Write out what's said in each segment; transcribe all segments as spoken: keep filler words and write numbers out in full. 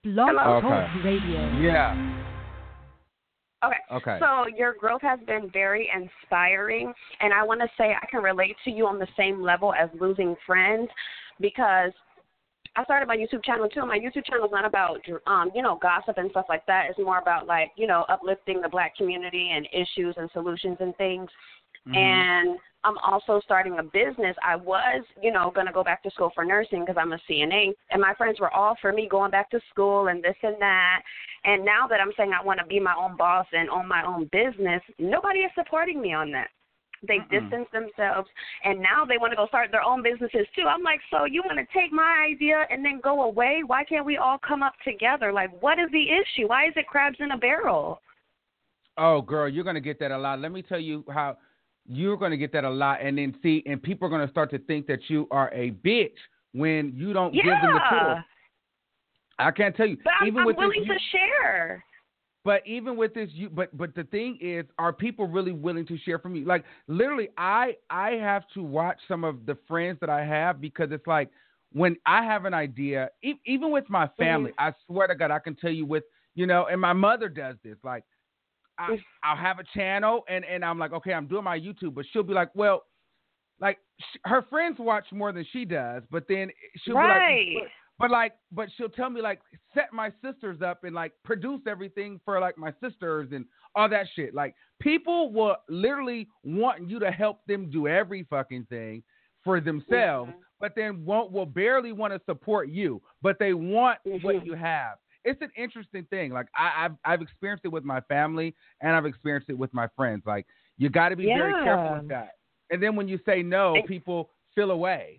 Blog Hello? Talk Okay. Radio. Yeah. Okay. Okay. So your growth has been very inspiring, and I want to say I can relate to you on the same level as losing friends because I started my YouTube channel too. My YouTube channel is not about, um, you know, gossip and stuff like that. It's more about like, you know, uplifting the Black community and issues and solutions and things. Mhm. And I'm also starting a business. I was, you know, going to go back to school for nursing because I'm a C N A, and my friends were all for me going back to school and this and that. And now that I'm saying I want to be my own boss and own my own business, nobody is supporting me on that. They Mm-mm. distance themselves, and now they want to go start their own businesses too. I'm like, so you want to take my idea and then go away? Why can't we all come up together? Like, what is the issue? Why is it crabs in a barrel? Oh, girl, you're gonna get that a lot. Let me tell you how you're gonna get that a lot, and then see, and people are gonna start to think that you are a bitch when you don't give them the tools. Yeah, I can't tell you, but I'm, even I'm with willing this, you- to share. But even with this, you but but the thing is, are people really willing to share from you? Like literally, I I have to watch some of the friends that I have because it's like when I have an idea, e- even with my family, Mhm. I swear to God, I can tell you with you know, and my mother does this. Like I Mhm. I'll have a channel and and I'm like, okay, I'm doing my YouTube, but she'll be like, well, like sh- her friends watch more than she does, but then she'll Right. be like. But, but like, but she'll tell me like set my sisters up and like produce everything for like my sisters and all that shit. Like people will literally want you to help them do every fucking thing for themselves, Mhm. but then won't will barely want to support you, but they want Mhm. what you have. It's an interesting thing. Like I, I've I've experienced it with my family and I've experienced it with my friends. Like you got to be very careful with Yeah. that. And then when you say no, And- people feel away.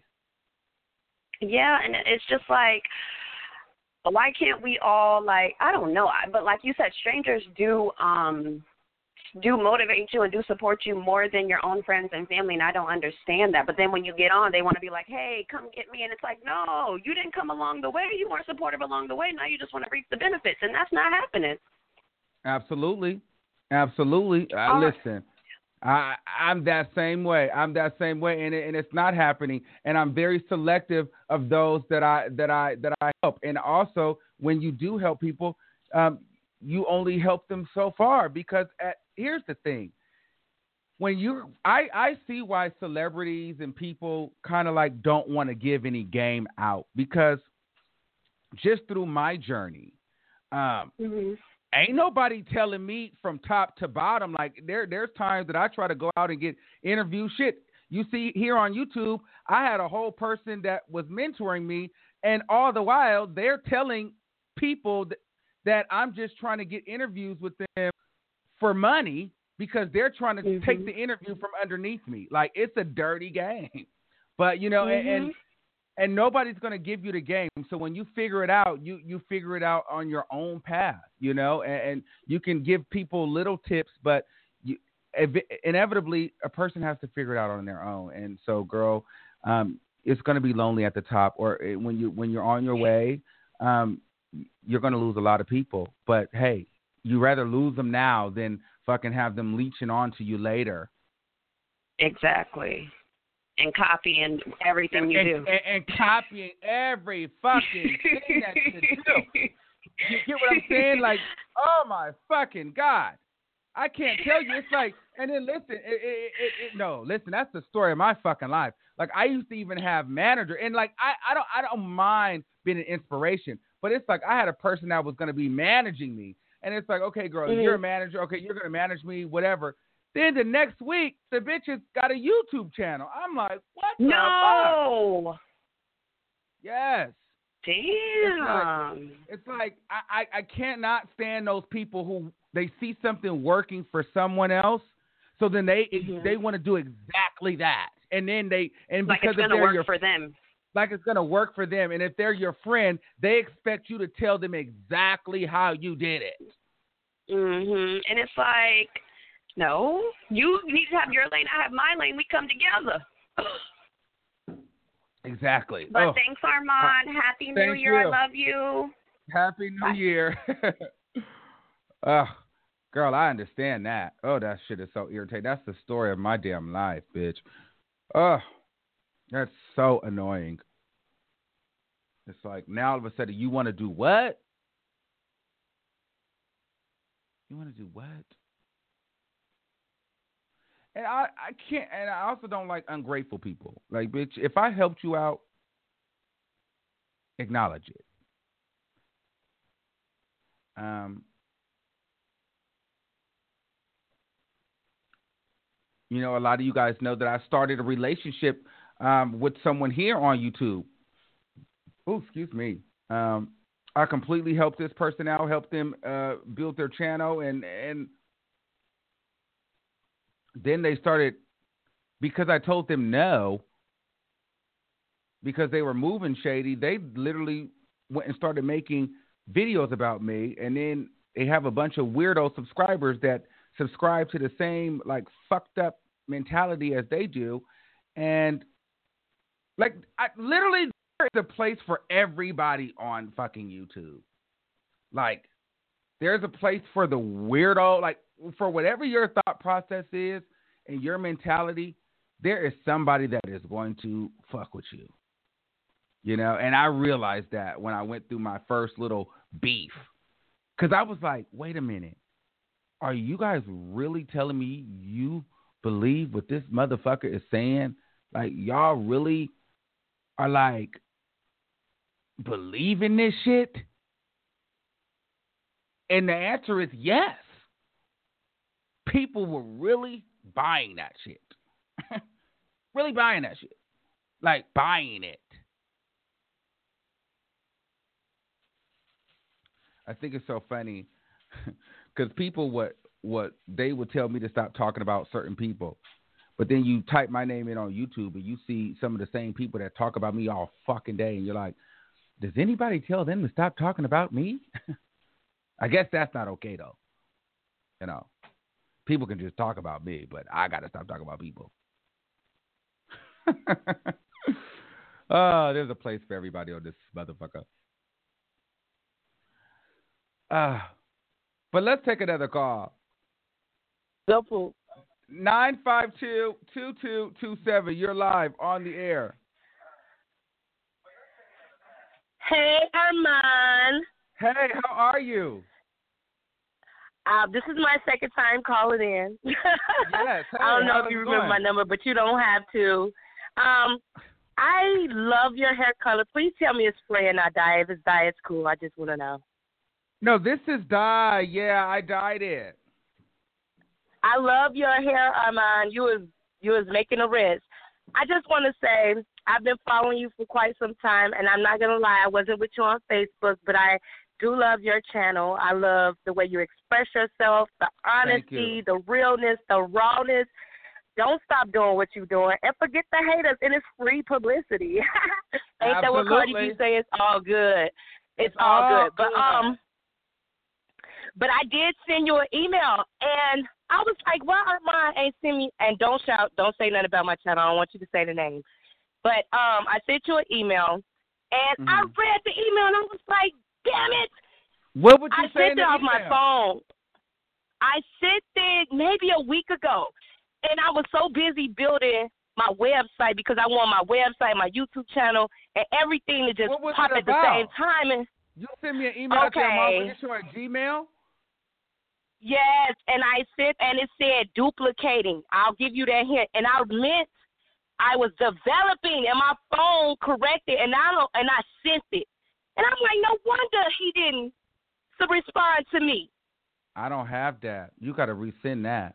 Yeah, and it's just like, why can't we all like? I don't know, I- but like you said, strangers do um do motivate you and do support you more than your own friends and family, and I don't understand that. But then when you get on, they want to be like, hey, come get me, and it's like, no, you didn't come along the way. You weren't supportive along the way. Now you just want to reap the benefits, and that's not happening. Absolutely, absolutely. Uh, All right. listen, I I'm that same way. I'm that same way, and it, and it's not happening. And I'm very selective of those that I that I that I help. And also, when you do help people, um, you only help them so far because at, here's the thing. When you, I, I see why celebrities and people kind of like don't want to give any game out because just through my journey, um, Mm-hmm. ain't nobody telling me from top to bottom. Like there, there's times that I try to go out and get interview shit. You see here on YouTube, I had a whole person that was mentoring me, and all the while they're telling people that, that I'm just trying to get interviews with them for money because they're trying to Mm-hmm. take the interview from underneath me. Like it's a dirty game, but you know, Mm-hmm. and, and and nobody's going to give you the game. So when you figure it out, you, you figure it out on your own path, you know, and, and you can give people little tips, but you, ev- inevitably a person has to figure it out on their own. And so, girl, um, it's going to be lonely at the top, or it- when you when you're on your way, um, you're going to lose a lot of people. But hey, you rather lose them now than fucking have them leeching on to you later. Exactly. And copying everything you and, do. And, and copying every fucking thing that you do. You get what I'm saying? Like, oh my fucking God. I can't tell you. It's like, and then listen, it, it, it, it, no, listen, that's the story of my fucking life. Like, I used to even have manager, and like, I, I don't, I don't mind being an inspiration, but it's like I had a person that was going to be managing me, and it's like, okay, girl, Mm-hmm. you're a manager, okay, you're going to manage me, whatever. Then the next week, the bitch has got a YouTube channel. I'm like, what the fuck? No. Yes. Damn. It's like, it's like I, I, I cannot stand those people who they see something working for someone else, so then they Mhm. they want to do exactly that, and then they and Like because it's if gonna they're work your, for them. like it's gonna work for them, and if they're your friend, they expect you to tell them exactly how you did it. Mhm. And it's like, no, you need to have your lane. I have my lane. We come together. Exactly. But Oh, thanks, Armand. Happy New thank Year. you. I love you. Happy New Bye. Year. Oh, girl, I understand that. Oh, that shit is so irritating. That's the story of my damn life, bitch. Oh, that's so annoying. It's like now all of a sudden you want to do what? You want to do what? And I, I can't, and I also don't like ungrateful people. Like, bitch, if I helped you out, acknowledge it. Um, you know, a lot of you guys know that I started a relationship um, with someone here on YouTube. Oh, excuse me. Um, I completely helped this person out, helped them uh, build their channel, and and then they started, because I told them no, because they were moving shady, they literally went and started making videos about me, and then they have a bunch of weirdo subscribers that subscribe to the same, like, fucked up mentality as they do, and, like, I, literally, there is a place for everybody on fucking YouTube. Like, there's a place for the weirdo, like, for whatever your thought process is and your mentality, there is somebody that is going to fuck with you. You know, and I realized that when I went through my first little beef. Because I was like, wait a minute. Are you guys really telling me you believe what this motherfucker is saying? Like, y'all really are, like, believing this shit? And the answer is yes. People were really buying that shit. Really buying that shit. Like, buying it. I think it's so funny because people, what, what they would tell me to stop talking about certain people. But then you type my name in on YouTube and you see some of the same people that talk about me all fucking day. And you're like, does anybody tell them to stop talking about me? I guess that's not okay, though. You know, people can just talk about me, but I got to stop talking about people. Oh, there's a place for everybody on this motherfucker. Uh, but let's take another call. Simple. nine five two, two two two seven. You're live on the air. Hey, Armand. Hey, how are you? Uh, this is my second time calling in. Yes. Hey, I don't know how's if you it remember going? my number, but you don't have to. Um, I love your hair color. Please tell me it's spray and not dye. If it's dye, it's cool. I just want to know. No, this is dye. Yeah, I dyed it. I love your hair, Armand. You was you was making a risk. I just want to say I've been following you for quite some time, and I'm not gonna lie, I wasn't with you on Facebook, but I do love your channel. I love the way you express yourself, the honesty, the realness, the rawness. Don't stop doing what you're doing, and forget the haters. And it's free publicity. Ain't that what Cardi B say? It's all good. It's all, all good. But good. um, but I did send you an email, and I was like, well, Armand ain't send me, and don't shout, don't say nothing about my channel. I don't want you to say the name. But um, I sent you an email, and mm-hmm. I read the email, and I was like, damn it. What would you I say sent it off my phone. I sent it maybe a week ago, and I was so busy building my website because I want my website, my YouTube channel, and everything to just pop at the same time. And you sent me an email okay. to your mom at Gmail? Yes, and I sent, and it said duplicating. I'll give you that hint. And I meant I was developing, and my phone corrected, and I don't, and I sent it. And I'm like, no wonder he didn't respond to me. I don't have that. You got to resend that.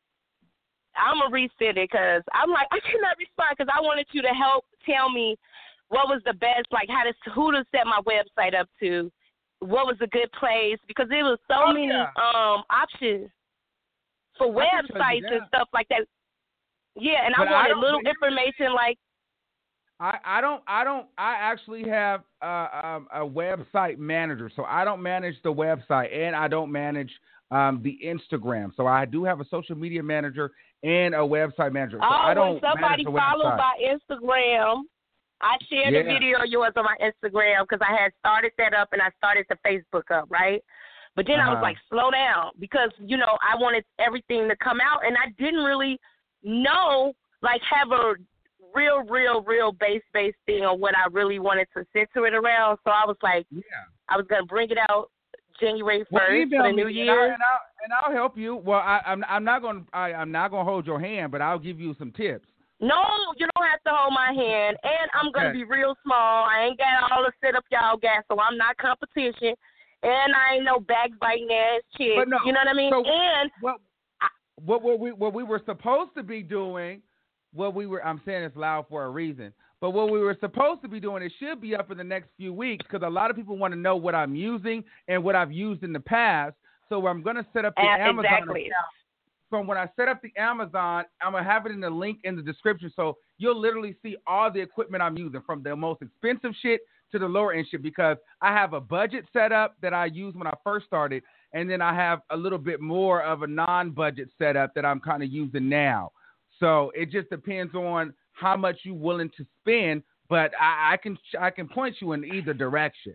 I'm going to resend it because I'm like, I cannot respond because I wanted you to help tell me what was the best, like how to, who to set my website up to, what was a good place, because there was so oh, many yeah. um options for websites and stuff like that. Yeah, and but I wanted I little information like. I, I don't I don't I actually have uh, um, a website manager, so I don't manage the website and I don't manage um, the Instagram. So I do have a social media manager and a website manager. So oh, I don't when somebody followed my Instagram, I shared yeah. a video of yours on my Instagram because I had started that up and I started the Facebook up, right? But then uh-huh. I was like, slow down because, you know, I wanted everything to come out and I didn't really know, like have a real, real, real base-based thing on what I really wanted to center it around. So I was like, yeah. I was going to bring it out January Well, first email for the me new and, year. I, and, I'll, and I'll help you. Well, I, I'm I'm not gonna I, I'm not gonna hold your hand, but I'll give you some tips. No, you don't have to hold my hand. And I'm Okay. gonna be real small. I ain't got all the sit up y'all got, so I'm not competition. And I ain't no backbiting ass chick. But no, you know what I mean? so and what what what we what we were supposed to be doing, what we were I'm saying it's loud for a reason. But what we were supposed to be doing, it should be up in the next few weeks because a lot of people want to know what I'm using and what I've used in the past. So I'm going to set up the uh, Amazon exactly. account. So when I set up the Amazon, I'm going to have it in the link in the description. So you'll literally see all the equipment I'm using from the most expensive shit to the lower end shit because I have a budget set up that I used when I first started. And then I have a little bit more of a non-budget setup that I'm kind of using now. So it just depends on how much you're willing to spend, but I, I can I can point you in either direction.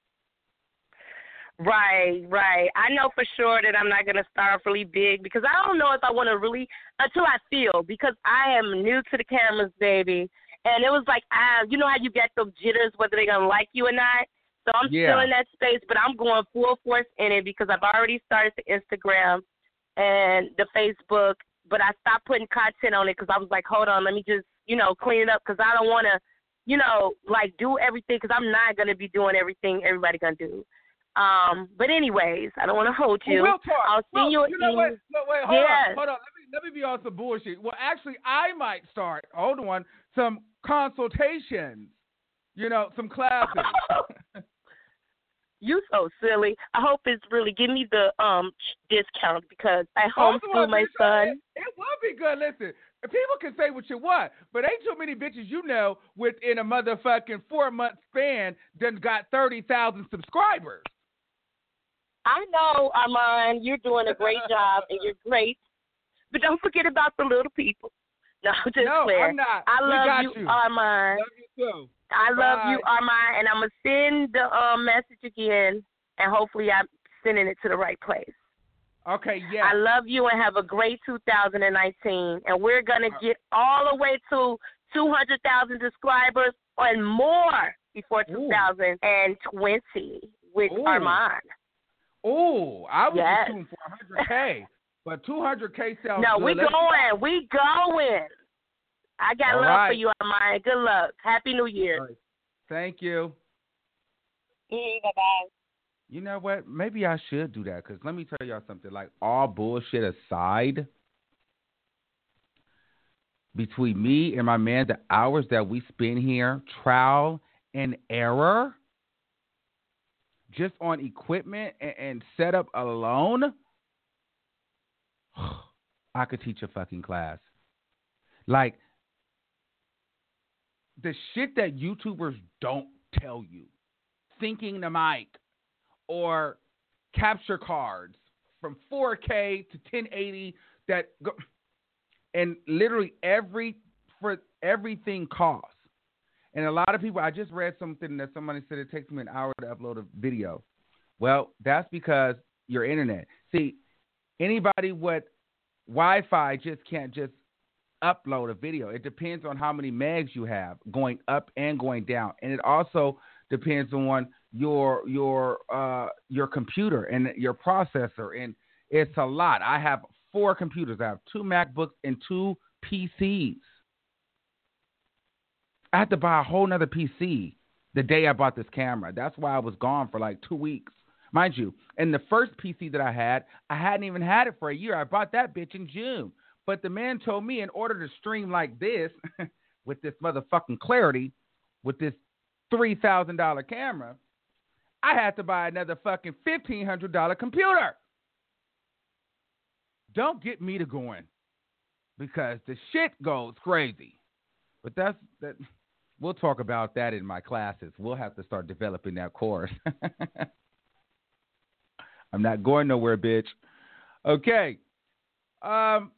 Right, right. I know for sure that I'm not going to start off really big because I don't know if I want to really, until I feel, because I am new to the cameras, baby. And it was like, I, you know how you get those jitters, whether they're going to like you or not? So I'm Yeah. still in that space, but I'm going full force in it because I've already started the Instagram and the Facebook, but I stopped putting content on it because I was like, hold on, let me just, you know, clean it up because I don't want to, you know, like do everything because I'm not going to be doing everything everybody going to do. Um, but anyways, I don't want to hold you. Well, we'll talk. I'll well, send you an you know email. what? No, wait, hold yes. on, hold on. Let me let me be on some bullshit. Well, actually, I might start. Hold on, some consultations. You know, some classes. You so silly. I hope it's really give me the um discount because I homeschool my son. It, it will be good. Listen, people can say what you want, but ain't too many bitches you know within a motherfucking four month span done got thirty thousand subscribers. I know, Armand, you're doing a great job and you're great, but don't forget about the little people. No, just no, clear. I'm not. I we love got you, you, Armand. Love you too. I Bye. love you, Armand, and I'm gonna send the um, message again, and hopefully I'm sending it to the right place. Okay, yeah. I love you and have a great two thousand nineteen, and we're gonna get all the way to two hundred thousand subscribers and more before two thousand twenty with Ooh. Armand. Oh, I was yes. shooting for one hundred K, but two hundred K sounds no, good. we Let's going, we going. I got all love right. for you, Armand. Good luck. Happy New Year. Right. Thank you. Mm, bye-bye. You know what? Maybe I should do that because let me tell y'all something. Like, all bullshit aside, between me and my man, the hours that we spend here, trial and error, just on equipment and, and setup alone, I could teach a fucking class. Like, the shit that YouTubers don't tell you, syncing the mic or capture cards from four K to ten eighty that go, and literally every for everything costs. And a lot of people, I just read something that somebody said it takes me an hour to upload a video. Well, that's because your internet. See, anybody with Wi-Fi just can't just upload a video. It depends on how many megs you have going up and going down. And it also depends on your your uh your computer and your processor, and it's a lot. I have four computers. I have two MacBooks and two P Cs. I had to buy a whole nother P C the day I bought this camera. That's why I was gone for like two weeks. Mind you, and the first P C that I had, I hadn't even had it for a year. I bought that bitch in June. But the man told me in order to stream like this, with this motherfucking clarity, with this three thousand dollars camera, I had to buy another fucking fifteen hundred dollars computer. Don't get me to going, because the shit goes crazy. But that's that. We'll talk about that in my classes. We'll have to start developing that course. I'm not going nowhere, bitch. Okay. Um.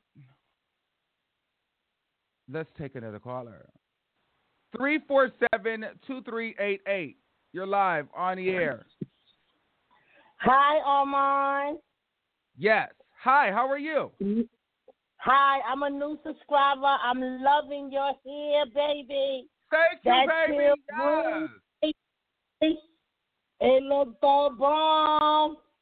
Let's take another caller. three four seven, two three eight eight. You're live on the air. Hi, Armand. Yes. Hi, how are you? Hi, I'm a new subscriber. I'm loving your hair, baby. Thank you, That's baby. Yes. It looks so bomb.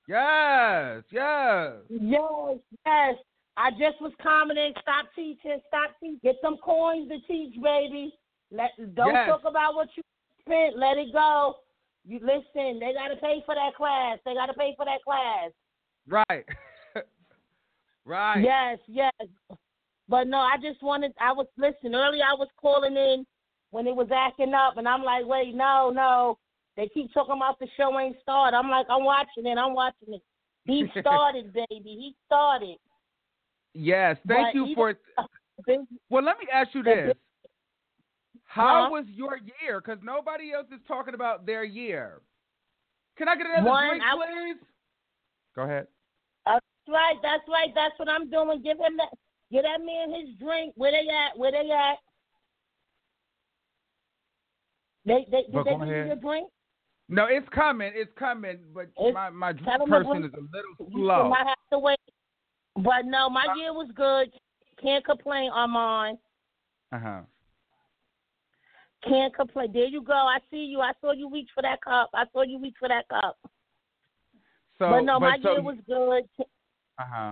Yes, yes. Yes, yes. I just was commenting. Stop teaching. Stop teaching. Get some coins to teach, baby. Let don't Yes. talk about what you spent. Let it go. You listen. They gotta pay for that class. They gotta pay for that class. Right. Right. Yes, yes. But no, I just wanted. I was listening earlier. I was calling in when it was acting up, and I'm like, wait, no, no. They keep talking about the show ain't started. I'm like, I'm watching it. I'm watching it. He started, baby. He started. Yes. Thank But you even- for. Well, let me ask you this: how Huh? was your year? Because nobody else is talking about their year. Can I get another One, drink, I- please? Go ahead. That's right. That's right. That's what I'm doing. Give him that. Give that man his drink. Where they at? Where they at? They they Well, did they go give you ahead. your drink? No, it's coming. It's coming. But It's- my my drink tell 'em person to is a little You slow. should not have to wait. But no, my year was good. Can't complain, Armand. Uh huh. Can't complain. There you go. I see you. I saw you reach for that cup. I saw you reach for that cup. So, but no, my so, year was good. Uh huh.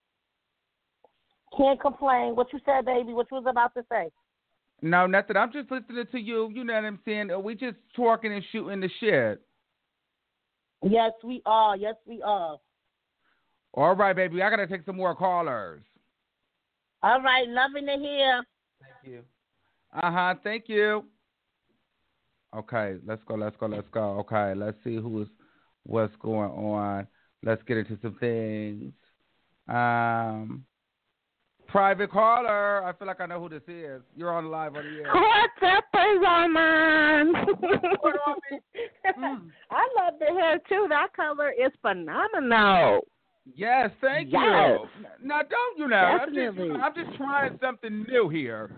Can't complain. What you said, baby? What you was about to say? No, nothing. I'm just listening to you. You know what I'm saying? We just talking and shooting the shit. Yes, we are. Yes, we are. All right, baby. I gotta take some more callers. All right. Loving to hear. Thank you. Uh huh. Thank you. Okay, let's go. Let's go. Let's go. Okay, let's see who's what's going on. Let's get into some things. Um, private caller. I feel like I know who this is. You're on live on the air. What's up, Armand? What on me? Mm. I love the hair too. That color is phenomenal. Yes, thank Yes. you. Now, don't you know? I'm just, Definitely. I'm just trying something new here.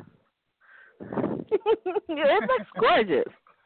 It looks gorgeous.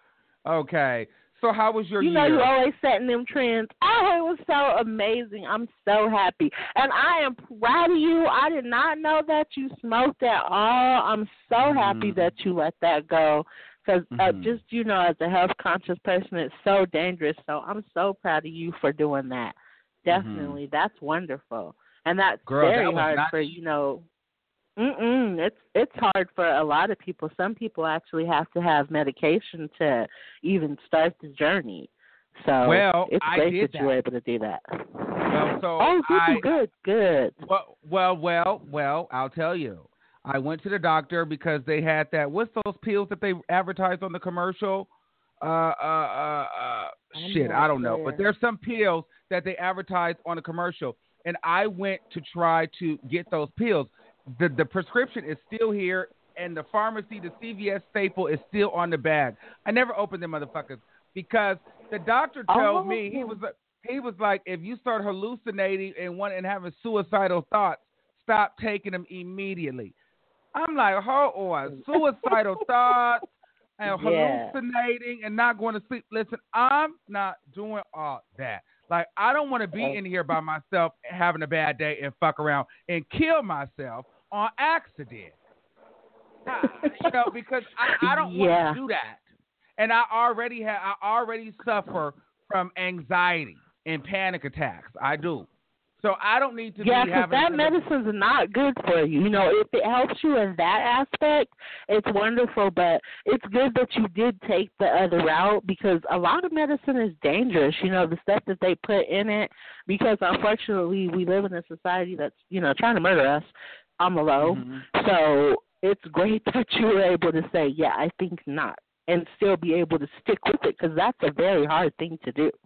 Okay. So, how was your You year? know, you're always setting them trends. Oh, it was so amazing. I'm so happy. And I am proud of you. I did not know that you smoked at all. I'm so happy Mhm. that you let that go. Because uh, Mhm. just, you know, as a health conscious person, it's so dangerous. So I'm so proud of you for doing that. Definitely. That's wonderful. And that's Girl, very that was hard not for, you know, Mm-mm. It's it's hard for a lot of people. Some people actually have to have medication to even start the journey. So Well, it's I great did that you were that. able to do that. Well, so oh, did I, you? Good, good. Well, well, well, well, I'll tell you. I went to the doctor because they had that. What's those pills that they advertised on the commercial? Uh, uh, uh, uh I'm shit, not I don't know. sure. But there's some pills that they advertised on the commercial, and I went to try to get those pills. The the prescription is still here, and the pharmacy, the C V S staple, is still on the bag. I never opened them motherfuckers because the doctor told Oh. me he was he was like, if you start hallucinating and want and having suicidal thoughts, stop taking them immediately. I'm like, hold on, suicidal thoughts and Yeah. hallucinating and not going to sleep. Listen, I'm not doing all that. Like, I don't want to be in here by myself having a bad day and fuck around and kill myself on accident. I- you know, because I, I don't Yeah. want to do that. And I already have, I already suffer from anxiety and panic attacks. I do. So I don't need to Yeah, be because having that another- medicine's not good for you. You know, if it helps you in that aspect, it's wonderful. But it's good that you did take the other route because a lot of medicine is dangerous. You know, the stuff that they put in it. Because unfortunately, we live in a society that's you know trying to murder us on the low. Mhm. So it's great that you were able to say, yeah, I think not, and still be able to stick with it because that's a very hard thing to do.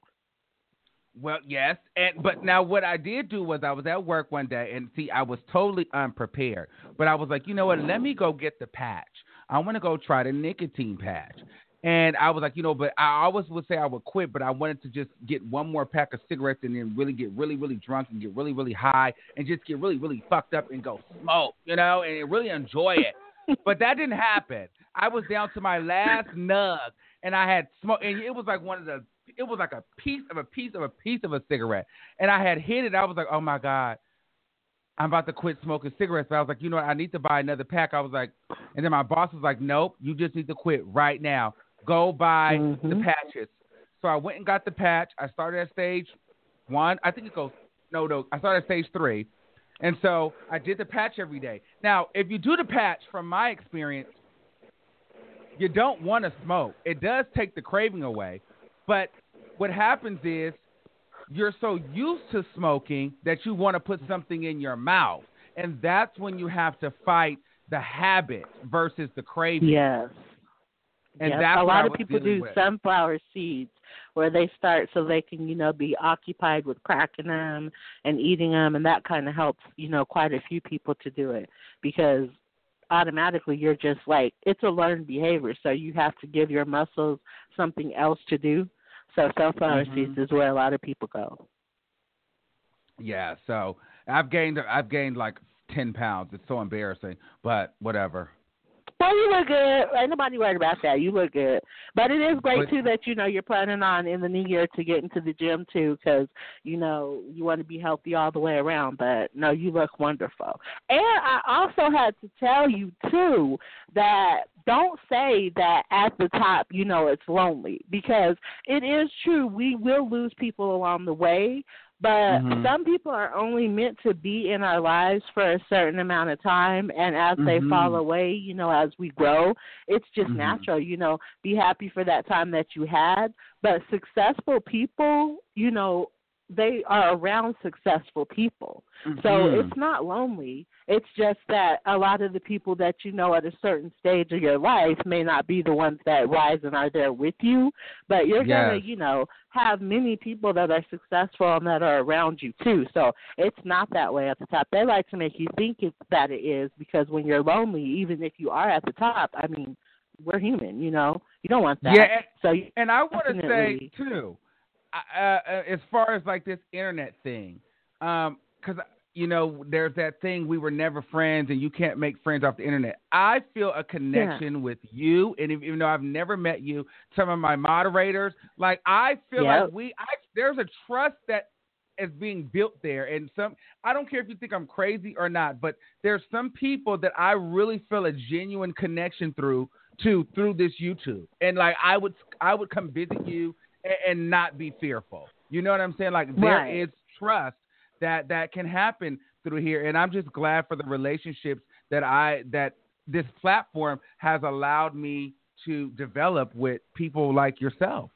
Well, yes, and but now what I did do was I was at work one day and see I was totally unprepared. But I was like, you know what? Let me go get the patch. I want to go try the nicotine patch. And I was like, you know, but I always would say I would quit, but I wanted to just get one more pack of cigarettes and then really get really, really drunk and get really, really high and just get really, really fucked up and go smoke, you know, and really enjoy it. But that didn't happen. I was down to my last nug and I had smoke, and it was like one of the. It was like a piece of a piece of a piece of a cigarette. And I had hit it. I was like, oh, my God, I'm about to quit smoking cigarettes. But I was like, you know what? I need to buy another pack. I was like, and then my boss was like, nope, you just need to quit right now. Go buy Mhm. the patches. So I went and got the patch. I started at stage one. I think it goes, no, no, I started at stage three. And so I did the patch every day. Now, if you do the patch, from my experience, you don't want to smoke. It does take the craving away. But what happens is you're so used to smoking that you want to put something in your mouth. And that's when you have to fight the habit versus the craving. Yes. And yes. that's a what lot I of was people dealing do with. sunflower seeds where they start so they can, you know, be occupied with cracking them and eating them, and that kind of helps, you know, quite a few people to do it because automatically you're just like, it's a learned behavior, so you have to give your muscles something else to do. So sunflower mm-hmm. seeds is where a lot of people go. Yeah, so I've gained I've gained like ten pounds. It's so embarrassing, but whatever. Well, you look good. Ain't nobody worried about that. You look good. But it is great, But, too, that, you know, you're planning on in the new year to get into the gym, too, because, you know, you want to be healthy all the way around. But, no, you look wonderful. And I also had to tell you, too, that don't say that at the top, you know, it's lonely, because it is true. We will lose people along the way. But mm-hmm. some people are only meant to be in our lives for a certain amount of time, and as mm-hmm. they fall away, you know, as we grow, it's just mm-hmm. natural, you know, be happy for that time that you had. But successful people, you know, they are around successful people. Mm-hmm. So it's not lonely. It's just that a lot of the people that you know at a certain stage of your life may not be the ones that rise and are there with you, but you're yes. going to, you know, have many people that are successful and that are around you too. So it's not that way at the top. They like to make you think it, that it is, because when you're lonely, even if you are at the top, I mean, we're human, you know. You don't want that. Yeah, and, so and I want to say, too, Uh, as far as like this internet thing, because, um, you know, there's that thing, we were never friends and you can't make friends off the internet. I feel a connection yeah. with you, and if, even though I've never met you, some of my moderators, like I feel yep. like we, I, there's a trust that is being built there. And some, I don't care if you think I'm crazy or not, but there's some people that I really feel a genuine connection through to through this YouTube. And like I would, I would come visit you and not be fearful. You know what I'm saying? Like there right. is trust that, that can happen through here. And I'm just glad for the relationships that I, that this platform has allowed me to develop with people like yourself.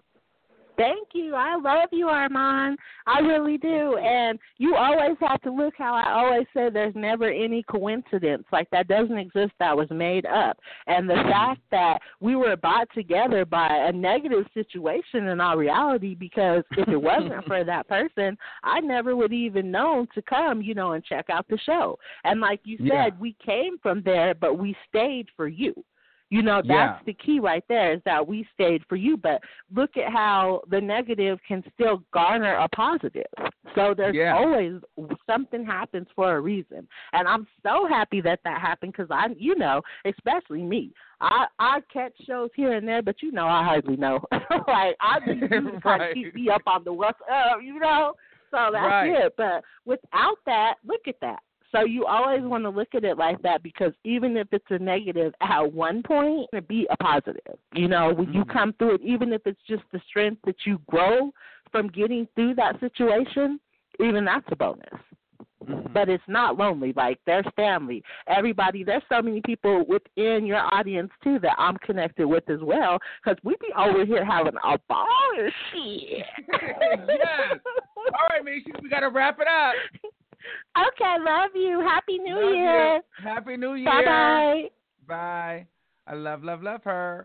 Thank you. I love you, Armand. I really do. And you always have to look how I always say there's never any coincidence. Like that doesn't exist. That was made up. And the fact that we were brought together by a negative situation in our reality, because if it wasn't for that person, I never would even known to come, you know, and check out the show. And like you said, yeah. we came from there, but we stayed for you. You know, that's yeah. the key right there, is that we stayed for you. But look at how the negative can still garner a positive. So there's yeah. always something happens for a reason. And I'm so happy that that happened, because I, you know, especially me, I, I catch shows here and there, but you know, I hardly know. Like, I just right. kind of keep me up on the what's up, you know. So that's right. it. But without that, look at that. So you always want to look at it like that, because even if it's a negative at one point, it'll be a positive. You know, when mm-hmm. you come through it, even if it's just the strength that you grow from getting through that situation, even that's a bonus. Mm-hmm. But it's not lonely. Like, there's family. Everybody, there's so many people within your audience, too, that I'm connected with as well, because we be over here having a ball and shit. Yes. All right, Misha, we got to wrap it up. Okay, love you. Happy New love Year. You. Happy New Year. Bye-bye. Bye. I love, love, love her.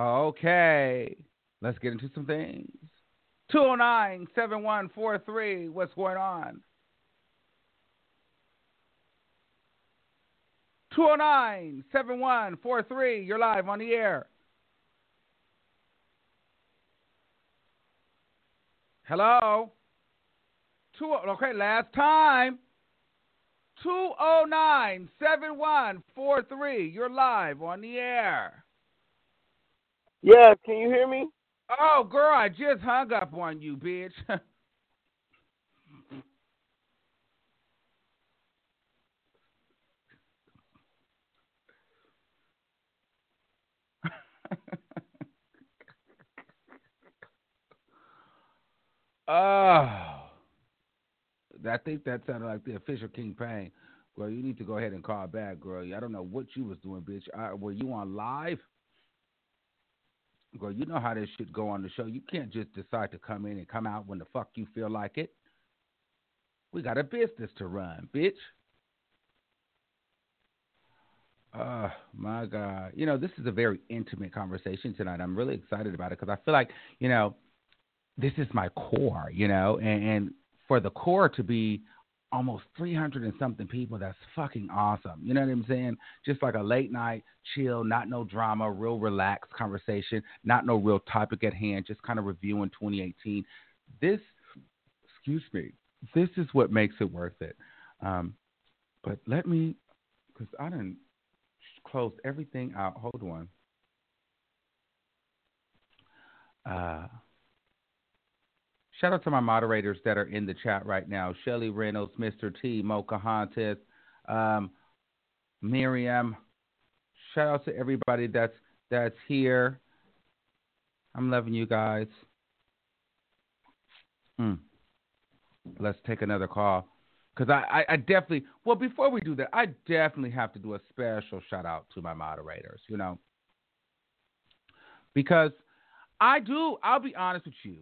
Okay. Let's get into some things. two oh nine, seven one four three. What's going on? two oh nine, seven one four three. You're live on the air. Hello? Two, okay, last time. two oh nine, seven one four three. You're live on the air. Yeah, can you hear me? Oh, girl, I just hung up on you, bitch. Oh. I think that sounded like the official King Payne. Girl, you need to go ahead and call back, girl. I don't know what you was doing, bitch. I, were you on live? Girl, you know how this shit go on the show. You can't just decide to come in and come out when the fuck you feel like it. We got a business to run, bitch. Oh, my God. You know, this is a very intimate conversation tonight. I'm really excited about it because I feel like, you know, this is my core, you know, and, and for the core to be almost three hundred and something people, that's fucking awesome. You know what I'm saying? Just like a late night, chill, not no drama, real relaxed conversation, not no real topic at hand, just kind of reviewing twenty eighteen. This, excuse me, this is what makes it worth it. Um, but let me, because I didn't close everything out. Hold on. Uh, shout out to my moderators that are in the chat right now. Shelly Reynolds, Mister T, Mocha Hontes, um, Miriam. Shout out to everybody that's that's here. I'm loving you guys. Hmm. Let's take another call. Because I, I, I definitely, well, before we do that, I definitely have to do a special shout out to my moderators, you know. Because I do, I'll be honest with you.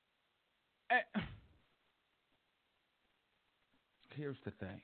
Here's the thing.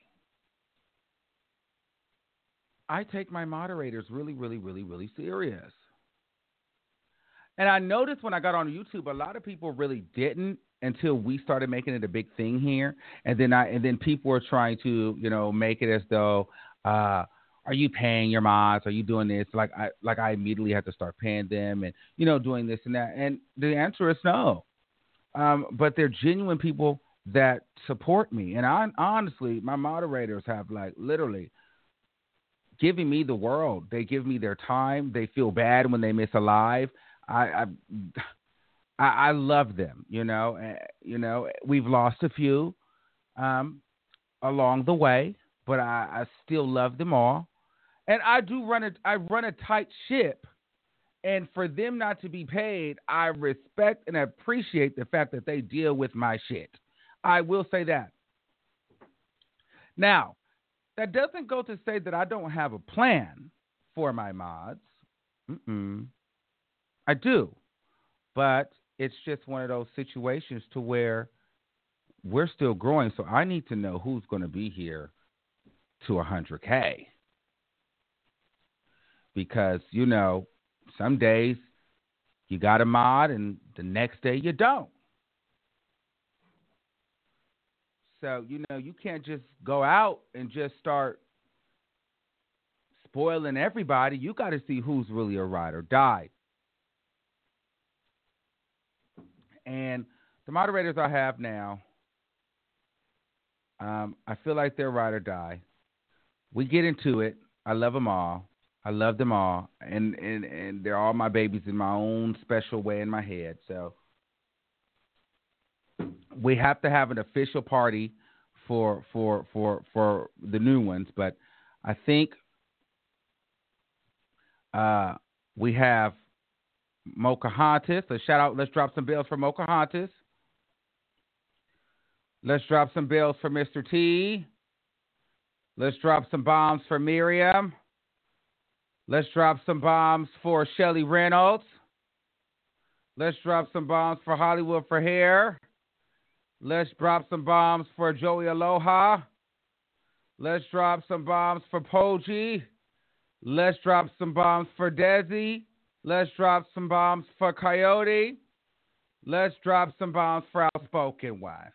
I take my moderators really, really, really, really serious. And I noticed when I got on YouTube, a lot of people really didn't until we started making it a big thing here. And then I and then people were trying to, you know, make it as though, uh, are you paying your mods? Are you doing this? Like I like I immediately had to start paying them and, you know, doing this and that. And the answer is no. Um, but they're genuine people that support me. And I honestly, my moderators have like literally giving me the world. They give me their time. They feel bad when they miss a live. I, I, I love them, you know, uh, you know, we've lost a few um, along the way, but I, I still love them all. And I do run a, I run a tight ship, and for them not to be paid, I respect and appreciate the fact that they deal with my shit. I will say that. Now, that doesn't go to say that I don't have a plan for my mods. Mm-mm. I do, but it's just one of those situations to where we're still growing, so I need to know who's going to be here to one hundred K. Because, you know, some days you got a mod and the next day you don't. So, you know, you can't just go out and just start spoiling everybody. You got to see who's really a ride or die. And the moderators I have now, um, I feel like they're ride or die. We get into it. I love them all. I love them all. And, and, and they're all my babies in my own special way in my head. So we have to have an official party for for for, for the new ones. But I think uh, we have Mochahantis. Let's shout out. Let's drop some bells for Mochahantis. Let's drop some bells for Mister T. Let's drop some bombs for Miriam. Let's drop some bombs for Shelly Reynolds. Let's drop some bombs for Hollywood for Hair. Let's drop some bombs for Joey Aloha. Let's drop some bombs for Poji. Let's drop some bombs for Desi. Let's drop some bombs for Coyote. Let's drop some bombs for Outspoken Wife.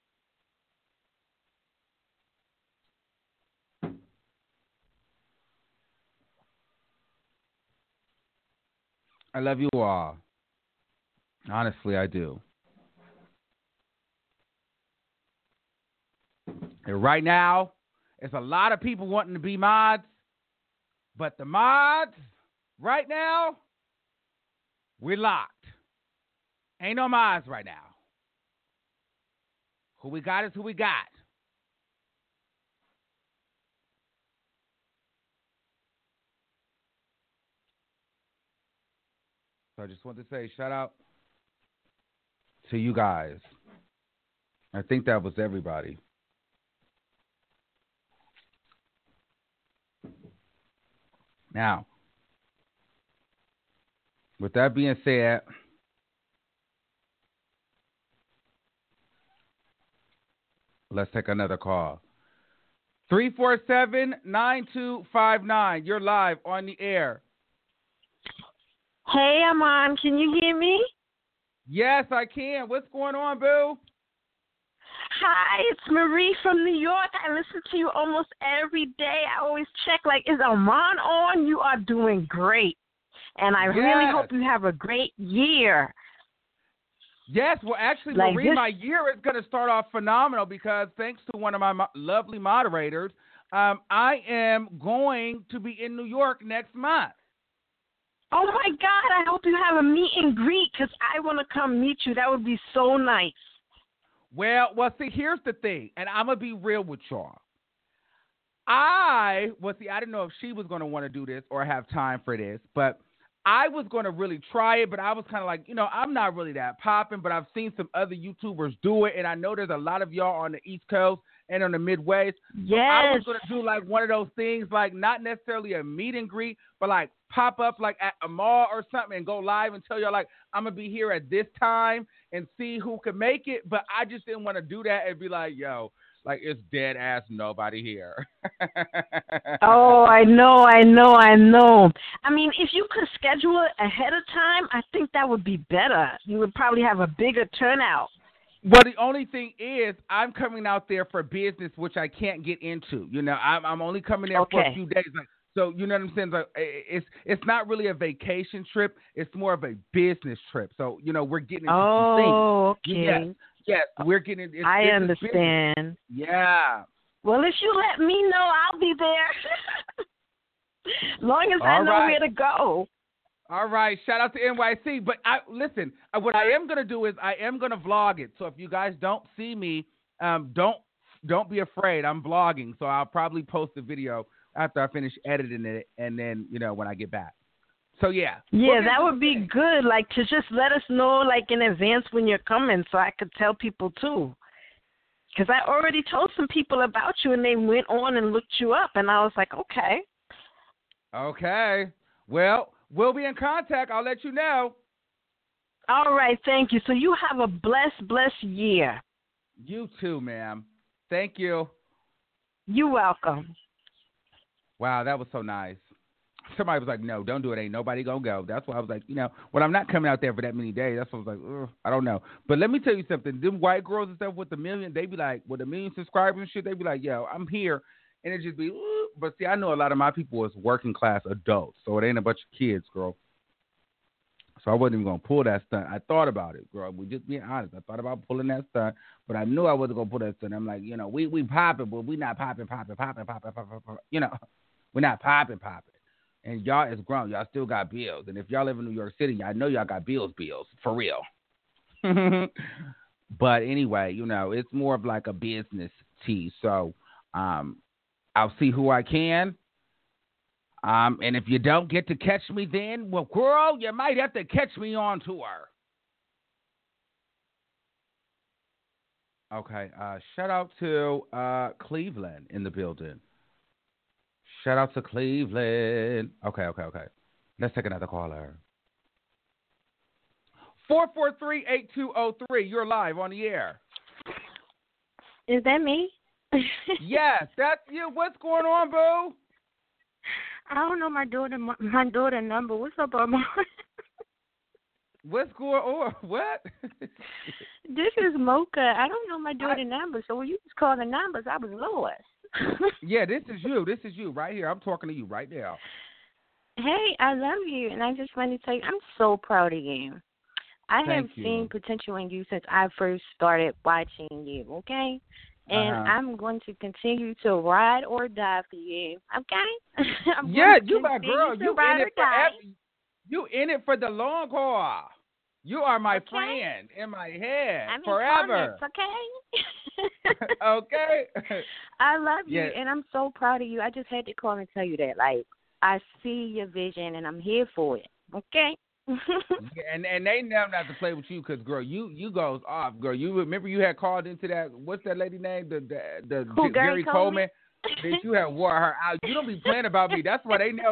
I love you all. Honestly, I do. And right now, there's a lot of people wanting to be mods, but the mods, right now, we're locked. Ain't no mods right now. Who we got is who we got. So I just want to say shout out to you guys. I think that was everybody. Now, with that being said, let's take another call. three four seven, nine two five nine. You're live on the air. Hey, Amon, can you hear me? Yes, I can. What's going on, boo? Hi, it's Marie from New York. I listen to you almost every day. I always check, like, is Amon on? You are doing great. And I yes. really hope you have a great year. Yes, well, actually, like Marie, this... my year is going to start off phenomenal because thanks to one of my mo- lovely moderators, um, I am going to be in New York next month. Oh, my God, I hope you have a meet and greet because I want to come meet you. That would be so nice. Well, well, see, here's the thing, and I'm going to be real with y'all. I, well, see, I didn't know if she was going to want to do this or have time for this, but I was going to really try it, but I was kind of like, you know, I'm not really that popping, but I've seen some other YouTubers do it, and I know there's a lot of y'all on the East Coast and on the Midwest. Yes. So I was going to do like one of those things, like not necessarily a meet and greet, but like pop up like at a mall or something and go live and tell y'all like, I'm going to be here at this time and see who can make it. But I just didn't want to do that and be like, yo, like it's dead ass nobody here. Oh, I know, I know, I know. I mean, if you could schedule it ahead of time, I think that would be better. You would probably have a bigger turnout. Well, the only thing is I'm coming out there for business, which I can't get into. You know, I'm, I'm only coming there okay. for a few days. Like, so, you know what I'm saying? Like, it's it's not really a vacation trip. It's more of a business trip. So, you know, we're getting into oh, some things. okay. Yes, yes, we're getting it's, I understand. Yeah. Well, if you let me know, I'll be there. As long as All I know right. where to go. All right, shout out to N Y C. But I listen, uh, what I am gonna do is I am gonna vlog it. So if you guys don't see me, um, don't don't be afraid. I'm vlogging, so I'll probably post the video after I finish editing it, and then you know when I get back. So yeah. Yeah, that would be good. Like to just let us know like in advance when you're coming, so I could tell people too. Because I already told some people about you, and they went on and looked you up, and I was like, okay. Okay. Well. We'll be in contact. I'll let you know. All right. Thank you. So you have a blessed, blessed year. You too, ma'am. Thank you. You're welcome. Wow, that was so nice. Somebody was like, no, don't do it. Ain't nobody going to go. That's why I was like, you know, well, I'm not coming out there for that many days. That's why I was like, ugh, I don't know. But let me tell you something. Them white girls and stuff with the million, they be like, with a million subscribers and shit, they be like, yo, I'm here. And it just be, ooh. But see, I know a lot of my people is working class adults, so it ain't a bunch of kids, girl. So I wasn't even gonna pull that stunt. I thought about it, girl. We just being honest. I thought about pulling that stunt, but I knew I wasn't gonna pull that stunt. I'm like, you know, we we popping, but we not popping, popping, popping, popping, popping, popping. You know, we're not popping, popping. And y'all is grown. Y'all still got bills. And if y'all live in New York City, I know y'all got bills, bills for real. But anyway, you know, it's more of like a business tee. So, um. I'll see who I can. Um, and if you don't get to catch me then, well, girl, you might have to catch me on tour. Okay. Uh, shout out to uh, Cleveland in the building. Shout out to Cleveland. Okay, okay, okay. Let's take another caller. four four three, eight two zero three. You're live on the air. Is that me? Yes, that's you. What's going on, boo? I don't know my daughter. My daughter number. What's up, Mama? What's going on? What? This is Mocha. I don't know my daughter I, number, so when you just call the numbers, I was lost. Yeah, this is you. This is you right here. I'm talking to you right now. Hey, I love you, and I just want to tell you, I'm so proud of you. I Thank have you. seen potential in you since I first started watching you, okay? And uh-huh. I'm going to continue to ride or die for you, okay? I'm yeah, going to you my girl. You in it forever. You in it for the long haul. You are my okay. friend in my head I'm forever. In comments, okay? Okay. I love you, yeah. and I'm so proud of you. I just had to call and tell you that. Like, I see your vision, and I'm here for it, okay? Yeah, and and they never have to play with you because, girl, you you goes off, girl. You remember you had called into that, what's that lady name? The the, the Who, J- Gary Coleman? Coleman? That you had wore her out. You don't be playing about me. That's why they know, like,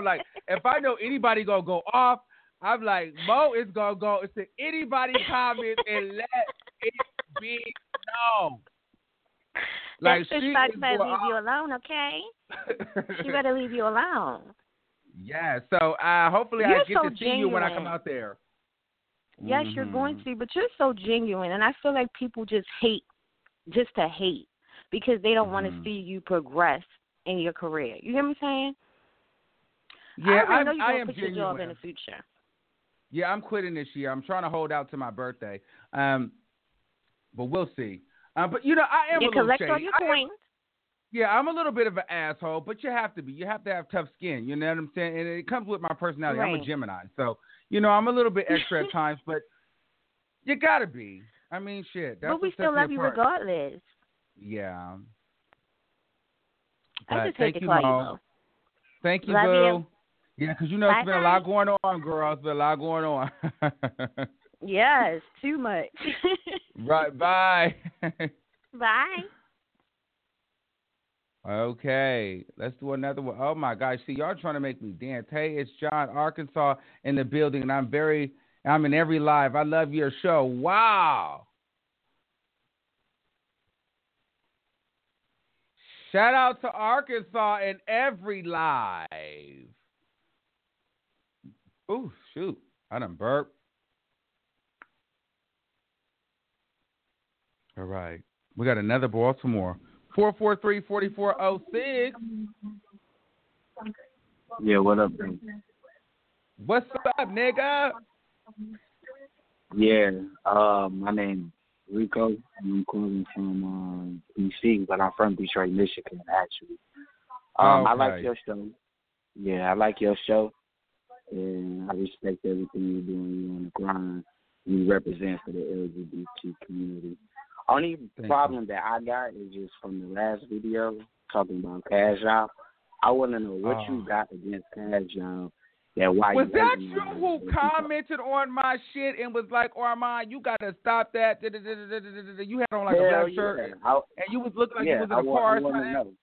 if I know anybody gonna go off, I'm like, Mo is gonna go to anybody comment and let it be known. Like That she fish is better going leave off. you alone, okay? She better leave you alone. Yeah, so uh, hopefully You're I get so to see you when I come genuine. out there. Yes, mm-hmm. you're going to, but you're so genuine, and I feel like people just hate, just to hate, because they don't mm-hmm. want to see you progress in your career. You hear me saying? Yeah, I, know I, you're I gonna am put genuine. your job in the future. Yeah, I'm quitting this year. I'm trying to hold out to my birthday, um, but we'll see. Uh, but you know, I am you a little collect shady. all your I am, coins. Yeah, I'm a little bit of an asshole, but you have to be. You have to have tough skin. You know what I'm saying? And it comes with my personality. Right. I'm a Gemini, so you know I'm a little bit extra at times, but you gotta be. I mean, shit. That's but we what still sets me love you apart. regardless. Yeah. I But just thank hate to you, call Mo. you Mo. Thank you, love Boo. You. Yeah, because you know bye it's been bye. a lot going on, girl. It's been a lot going on. Yes, too much. Right. Bye. Bye. Okay, let's do another one. Oh my gosh, see y'all trying to make me dance. Hey, it's John, Arkansas in the building, and I'm very, I'm in every live. I love your show. Wow. Shout out to Arkansas in every live. Ooh, shoot, I done burped. All right, we got another Baltimore. four four three, four four zero six. Yeah, what up, man? What's up, nigga? Yeah, uh, my name is Rico. I'm calling from uh, D C, but I'm from Detroit, Michigan, actually. Um, okay. I like your show. Yeah, I like your show, and I respect everything you're doing. You're on the grind. You represent for the L G B T community. Only Thank problem you. that I got is just from the last video talking about Cash Out. I want to know what oh. you got against Cash Out. That why was you that hating you on who it. commented on my shit and was like, Armand, you got to stop that. You had on like Hell a black yeah. shirt and, I, and you was looking like yeah, you was in I a want, car. I want to know.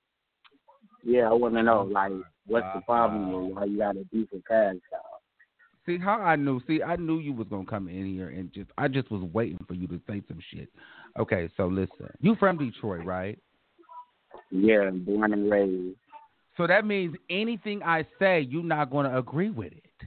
Yeah, I want to know, like, what's the problem with why you got to beef with Cash Out? See how I knew. See, I knew you was gonna come in here and just. I just was waiting for you to say some shit. Okay, so listen. You from Detroit, right? Yeah, born and raised. So that means anything I say, you're not gonna agree with it.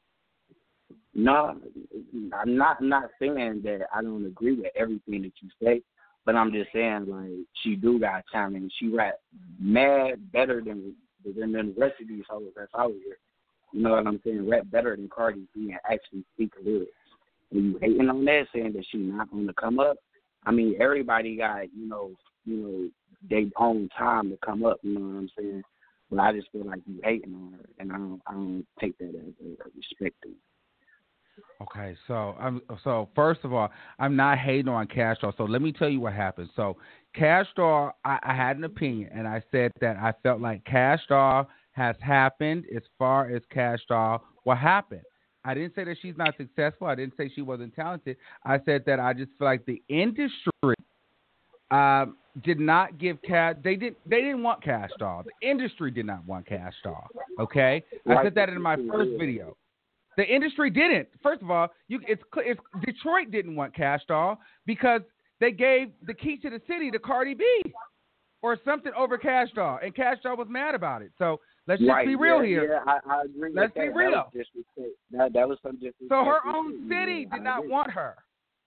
No, I'm not. I'm not saying that I don't agree with everything that you say, but I'm just saying like she do got talent. She rap mad better than than the rest of these hoes that's out here. You know what I'm saying? Rap better than Cardi B and actually speak lyrics. And you hating on that, saying that she not going to come up. I mean, everybody got, you know, you know, their own time to come up. You know what I'm saying? But I just feel like you hating on her, and I don't, I don't take that as a respect to. Okay, so I'm so first of all, I'm not hating on Cash Doll. So let me tell you what happened. So Cash Doll, I, I had an opinion, and I said that I felt like Cash Doll has happened as far as Cash Doll. What happened? I didn't say that she's not successful. I didn't say she wasn't talented. I said that I just feel like the industry um, did not give Cash. They didn't. They didn't want Cash Doll. The industry did not want Cash Doll. Okay, I said that in my first video. The industry didn't. First of all, you it's, it's Detroit didn't want Cash Doll because they gave the key to the city to Cardi B or something over Cash Doll, and Cash Doll was mad about it. So let's just right, be real yeah, here. Yeah, I, I agree. Let's with be that. real. That was disrespect. That, that was some disrespect. So her own shit, city yeah, did not want her.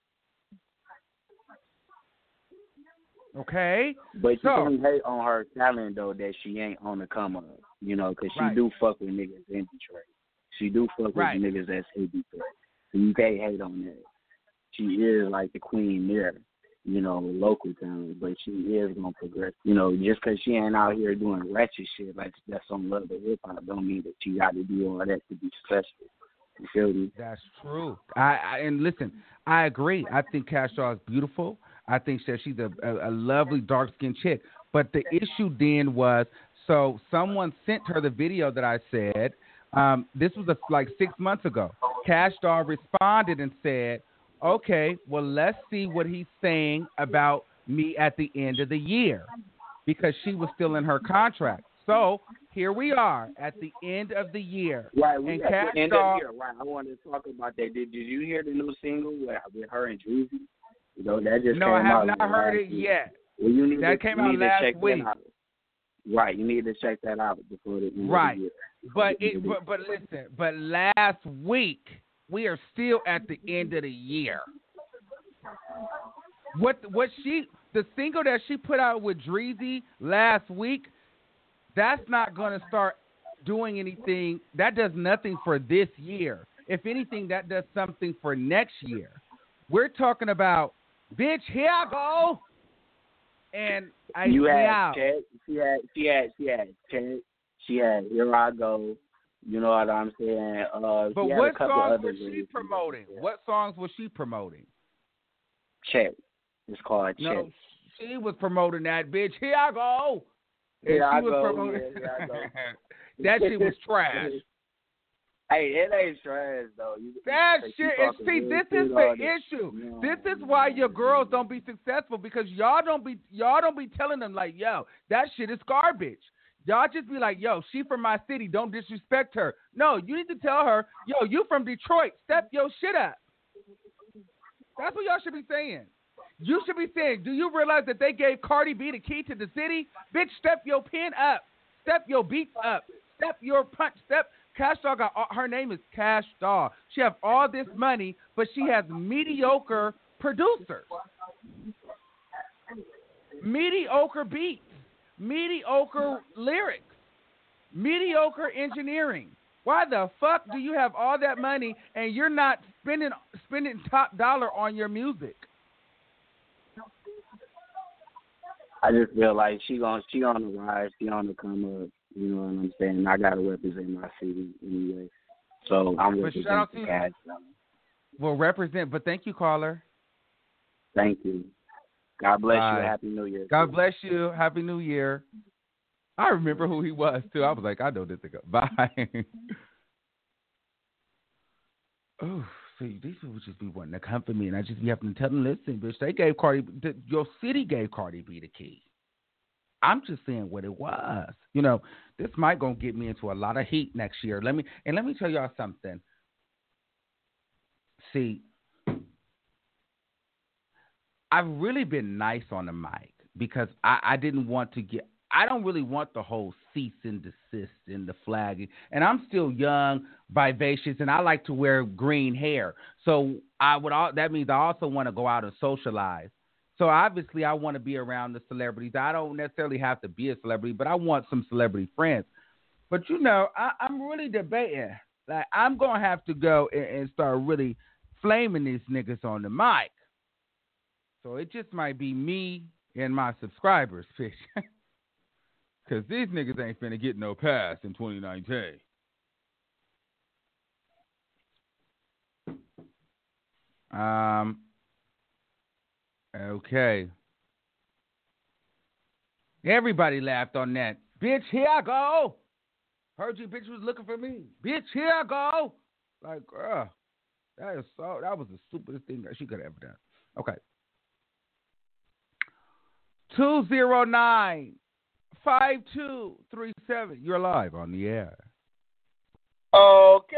Okay. But you so, can hate on her talent though that she ain't on the come up. You know, because she right. do fuck with niggas in Detroit. She do fuck right. with niggas that's in Detroit. So you can't hate on that. She is like the queen there. You know, local talent, but she is gonna progress. You know, just because she ain't out here doing ratchet shit like that's on Love of Hip Hop, don't mean that she got to do all that to be successful. You feel me? That's true. I, I and listen, I agree. I think Cash Doll is beautiful. I think that she's a, a, a lovely dark skinned chick. But the issue then was, so someone sent her the video that I said. Um, this was a, like six months ago. Cash Doll responded and said, okay, well, let's see what he's saying about me at the end of the year, because she was still in her contract. So here we are at the end of the year. Right, we and at Cash the end Doll, of the year. Right, I wanted to talk about that. Did, did you hear the new single with, with her and Dreezy? You know, that just no, came I have out not last heard it week. yet. Well, you need that to, came you out need to last check week. That out. Right, you need to check that out before the end Right, of the year. but it, but but listen, but last week we are still at the end of the year. What what she the single that she put out with Dreezy last week, that's not going to start doing anything. That does nothing for this year. If anything, that does something for next year. We're talking about, bitch, here I go. And I you me had out. Chet, she had she had she had Chet, she had Here I Go. You know what I'm saying? Uh, But she had what a couple songs other was she releases. promoting? What songs was she promoting? Chet. It's called No, Chet. she was promoting that, bitch. Here I go. And Here she I was go. promoting. Yeah, here I go. That shit was trash. Hey, it ain't trash though. You, That you shit. talking And see, real this shit is the all day. issue. No. This is why your girls don't be successful, because y'all don't be y'all don't be telling them like, yo, that shit is garbage. Y'all just be like, yo, she from my city. Don't disrespect her. No, you need to tell her, yo, you from Detroit. Step your shit up. That's what y'all should be saying. You should be saying, do you realize that they gave Cardi B the key to the city? Bitch, step your pen up. Step your beats up. Step your punch. Step. Cash Doll got all, her name is Cash Doll. She has all this money, but she has mediocre producers. Mediocre beats. Mediocre lyrics. Mediocre engineering. Why the fuck do you have all that money and you're not spending spending top dollar on your music? I just feel like she on she on the rise, she on the come up. You know what I'm saying? I gotta represent my city anyway, so I'm But shout out to representing you. Cash Doll. Well, represent, but thank you, caller. Thank you. God bless Bye. you. Happy New Year. God bless you. Happy New Year. I remember who he was, too. I was like, I know this nigga. Bye. Oh, see, these people just be wanting to come for me, and I just be having to tell them, listen, bitch, they gave Cardi, the, your city gave Cardi B the key. I'm just saying what it was. You know, this might gonna get me into a lot of heat next year. Let me and let me tell y'all something. See, I've really been nice on the mic because I, I didn't want to get. I don't really want the whole cease and desist and the flagging. And I'm still young, vivacious, and I like to wear green hair. So I would. That means I also want to go out and socialize. So obviously I want to be around the celebrities. I don't necessarily have to be a celebrity, but I want some celebrity friends. But, you know, I, I'm really debating. Like, I'm going to have to go and, and start really flaming these niggas on the mic. So it just might be me and my subscribers, fish. Because these niggas ain't finna get no pass in twenty nineteen. Um... Okay. Everybody laughed on that. Bitch, here I go. Heard you bitch was looking for me. Bitch, here I go. Like, girl, that is so that was the stupidest thing that she could have ever done. Okay. two zero nine, five two three seven. You're live on the air. Okay.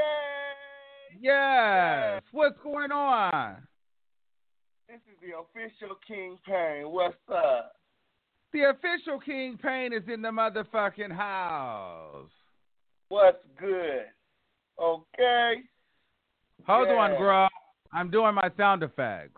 Yes. What's going on? This is the official Kingpin. What's up? The official Kingpin is in the motherfucking house. What's good? Okay. Hold yeah. on, girl. I'm doing my sound effects.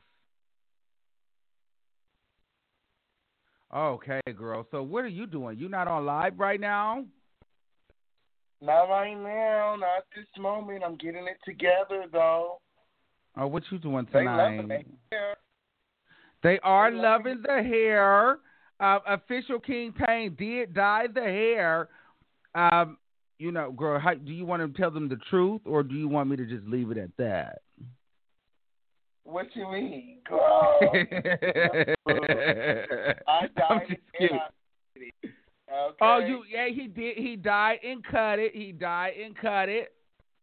Okay, girl. So what are you doing? You not on live right now? Not right now. Not this moment. I'm getting it together, though. Oh, what you doing They tonight? loving it. They are They loving the hair. Uh, official Kingpin did dye the hair. Um, you know, girl, how, do you want to tell them the truth, or do you want me to just leave it at that? What you mean, girl? I died I'm just kidding. Okay. Oh, you? Yeah, he did. He dyed and cut it. He dyed and cut it.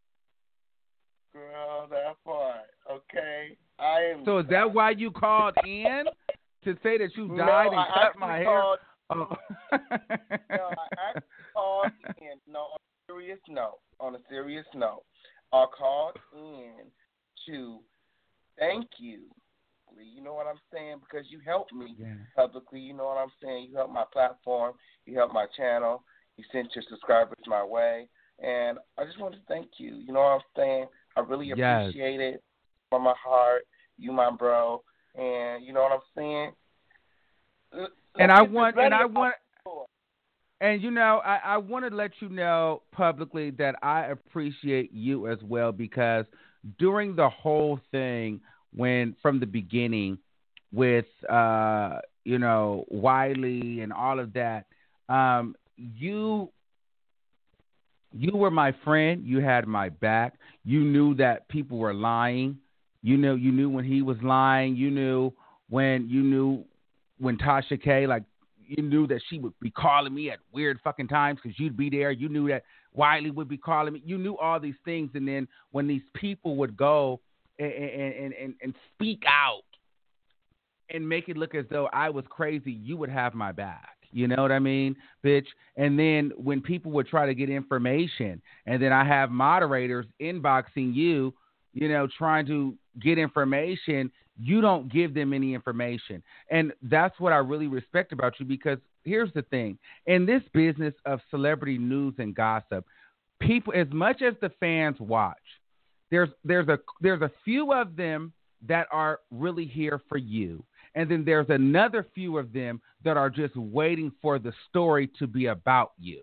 Girl, that part. Okay. I am. So is that why you called in to say that you No, died and I cut actually my hair? called, Oh. no, I actually called in. No, on a serious note. On a serious note, I called in to thank you. You know what I'm saying? Because you helped me yeah. publicly. You know what I'm saying? You helped my platform. You helped my channel. You sent your subscribers my way. And I just want to thank you. You know what I'm saying? I really yes. appreciate it from my heart. You, my bro. And you know what I'm saying? Let's and I want, and I want, and you know, I, I want to let you know publicly that I appreciate you as well, because during the whole thing, when from the beginning with, uh, you know, Wiley and all of that, um, you, you were my friend. You had my back. You knew that people were lying. You knew, you knew when he was lying. You knew when, you knew when Tasha K, like, you knew that she would be calling me at weird fucking times because you'd be there. You knew that Wiley would be calling me. You knew all these things. And then when these people would go and, and, and, and speak out and make it look as though I was crazy, you would have my back. You know what I mean, bitch? And then when people would try to get information, and then I have moderators inboxing you, you know, trying to get information, you don't give them any information. And that's what I really respect about you, because here's the thing. In this business of celebrity news and gossip, people, as much as the fans watch, there's there's a there's a few of them that are really here for you. And then there's another few of them that are just waiting for the story to be about you.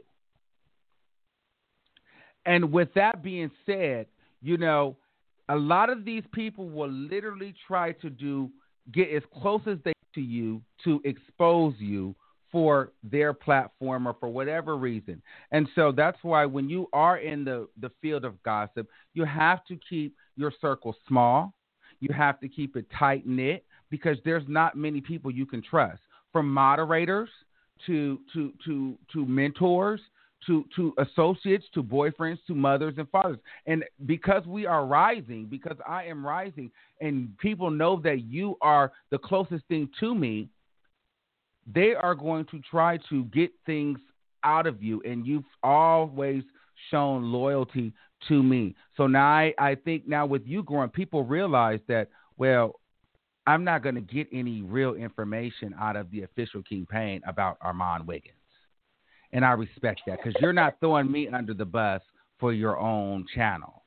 And with that being said, you know, a lot of these people will literally try to do, get as close as they to you to expose you for their platform or for whatever reason. And so that's why when you are in the, the field of gossip, you have to keep your circle small. You have to keep it tight knit, because there's not many people you can trust, from moderators to to to to mentors, to to associates, to boyfriends, to mothers and fathers. And because we are rising, because I am rising, and people know that you are the closest thing to me, they are going to try to get things out of you. And you've always shown loyalty to me. So now I, I think now with you growing, people realize that, well, I'm not going to get any real information out of the official King Payne about Armand Wiggins. And I respect that, because you're not throwing me under the bus for your own channel.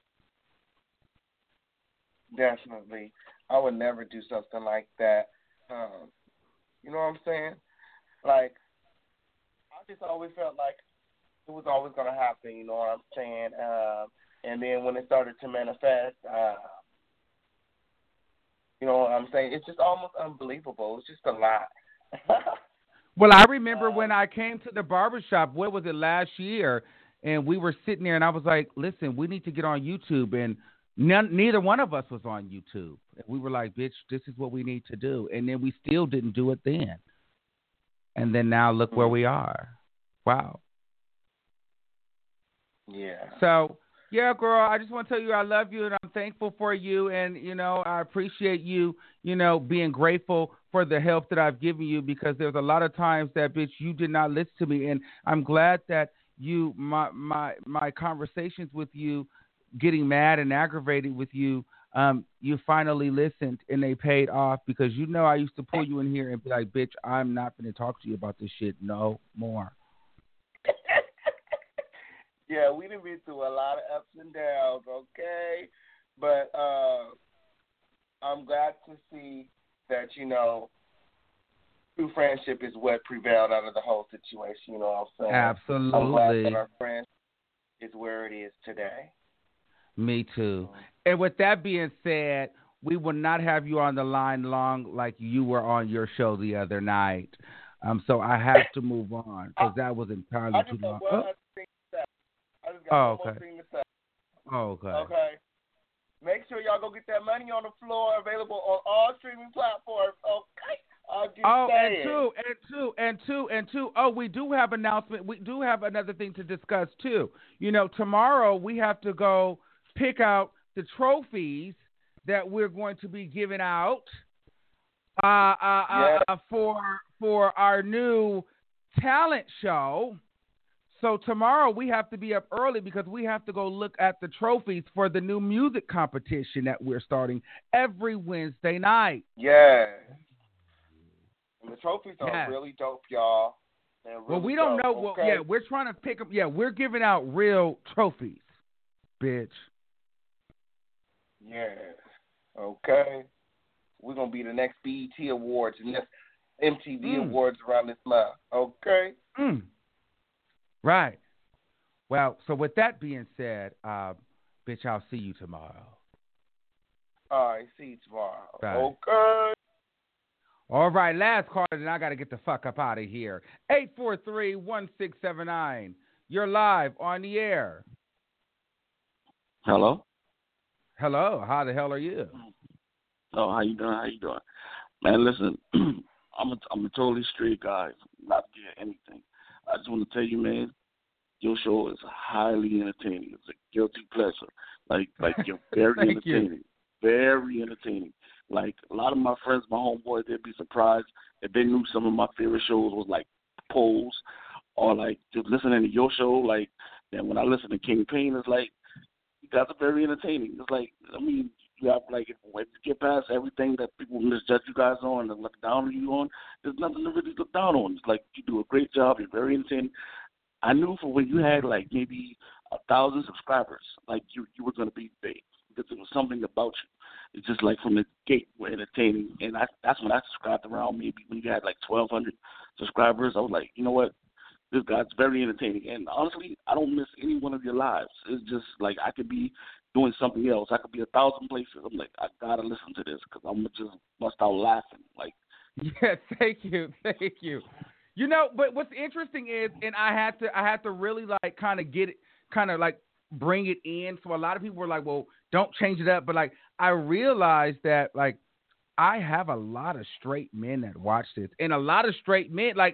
Definitely. I would never do something like that. Um, you know what I'm saying? Like, I just always felt like it was always going to happen, you know what I'm saying? Uh, and then when it started to manifest, uh, you know what I'm saying? It's just almost unbelievable. It's just a lot. Well, I remember um, when I came to the barbershop, what was it, last year, and we were sitting there, and I was like, listen, we need to get on YouTube, and none, neither one of us was on YouTube. And we were like, bitch, this is what we need to do. And then we still didn't do it then. And then now look where we are. Wow. Yeah. So, yeah, girl, I just want to tell you I love you, and I'm thankful for you, and, you know, I appreciate you, you know, being grateful for the help that I've given you, because there's a lot of times that, bitch, you did not listen to me, and I'm glad that you, my my my conversations with you, getting mad and aggravated with you, um, you finally listened, and they paid off, because, you know, I used to pull you in here and be like, bitch, I'm not going to talk to you about this shit no more. Yeah, we done been through a lot of ups and downs, okay? But uh, I'm glad to see that, you know, true friendship is what prevailed out of the whole situation, you know what I'm saying? Absolutely. I'm glad that our friendship is where it is today. Me too. And with that being said, we will not have you on the line long like you were on your show the other night. Um, so I have to move on, because that was entirely I too just long. Oh. I just got oh, one more okay. thing to say. Oh, okay. Okay. Make sure y'all go get that money on the floor, available on all streaming platforms. Okay. I'll just oh, saying. and two, and two, and two, and two. Oh, we do have announcement. We do have another thing to discuss too. You know, tomorrow we have to go pick out the trophies that we're going to be giving out uh, uh, yeah. uh, for for our new talent show. So tomorrow we have to be up early because we have to go look at the trophies for the new music competition that we're starting every Wednesday night. Yeah. And the trophies are yes. really dope, y'all. Really well, we don't dope, know. Well, okay? yeah, we're trying to pick up. Yeah, we're giving out real trophies, bitch. Yeah. Okay. We're going to be the next B E T Awards and next M T V mm. Awards around this month. Okay? Mm. Right. Well, so with that being said, uh, bitch, I'll see you tomorrow. All right, see you tomorrow. Right. Okay. All right, last call, and I got to get the fuck up out of here. eight four three, one six seven nine. You're live on the air. Hello? Hello. How the hell are you? Oh, how you doing? How you doing? Man, listen, I'm a, I'm a totally straight guy, not to get anything. I just want to tell you, man, your show is highly entertaining. It's a guilty pleasure. Like, like you're very entertaining. You. Very entertaining. Like, a lot of my friends, my homeboys, they'd be surprised if they knew some of my favorite shows was, like, Pose or, like, just listening to your show. Like, and when I listen to King Payne, it's like, you guys are very entertaining. It's like, I mean, you have, like, if, if you get past everything that people misjudge you guys on and look down on you on, there's nothing to really look down on. It's like, you do a great job. You're very entertaining. I knew for when you had, like, maybe a thousand subscribers, like, you, you were going to be big because there was something about you. It's just like from the gate, we're entertaining. And I, that's when I subscribed around maybe when you had like twelve hundred subscribers. I was like, you know what? This guy's very entertaining. And honestly, I don't miss any one of your lives. It's just like I could be doing something else. I could be a thousand places. I'm like, I got to listen to this because I'm going to just bust out laughing. Like, yeah, thank you. Thank you. You know, but what's interesting is, and I had to, I had to really like kind of get it, kind of like bring it in. So a lot of people were like, well, don't change it up. But like, I realized that like, I have a lot of straight men that watch this, and a lot of straight men, like